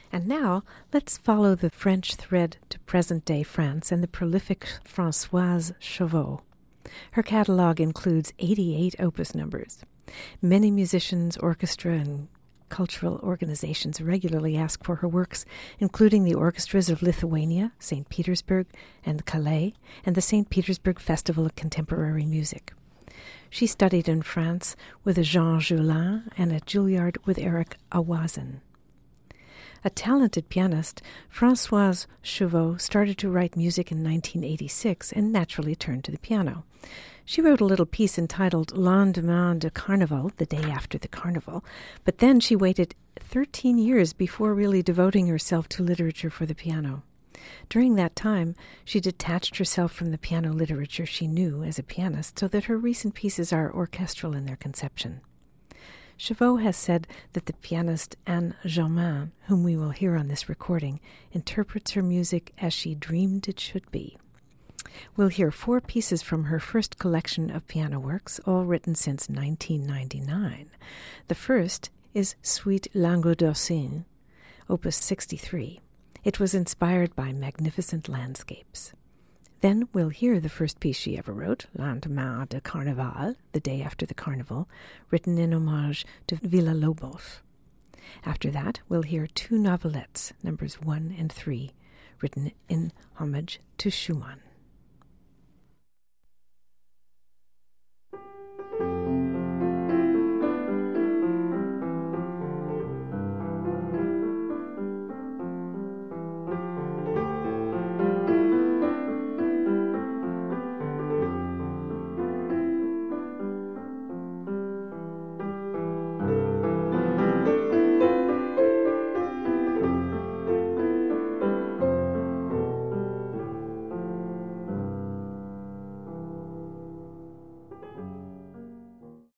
And now, let's follow the French thread to present-day France and the prolific Françoise Chauveau. Her catalogue includes 88 opus numbers. Many musicians, orchestra, and cultural organizations regularly ask for her works, including the orchestras of Lithuania, St. Petersburg, and Calais, and the St. Petersburg Festival of Contemporary Music. She studied in France with Jean Joulin and at Juilliard with Eric Awazin. A talented pianist, Françoise Chauveau started to write music in 1986 and naturally turned to the piano. She wrote a little piece entitled Lendemain de Carnaval, the day after the carnival, but then she waited 13 years before really devoting herself to literature for the piano. During that time, she detached herself from the piano literature she knew as a pianist so that her recent pieces are orchestral in their conception. Chauveau has said that the pianist Anne Germain, whom we will hear on this recording, interprets her music as she dreamed it should be. We'll hear 4 pieces from her first collection of piano works, all written since 1999. The first is Suite Languedocienne, Opus 63. It was inspired by magnificent landscapes. Then we'll hear the first piece she ever wrote, Lendemain de Carnaval, the day after the carnival, written in homage to Villa-Lobos. After that, we'll hear 2 novelettes, numbers 1 and 3, written in homage to Schumann.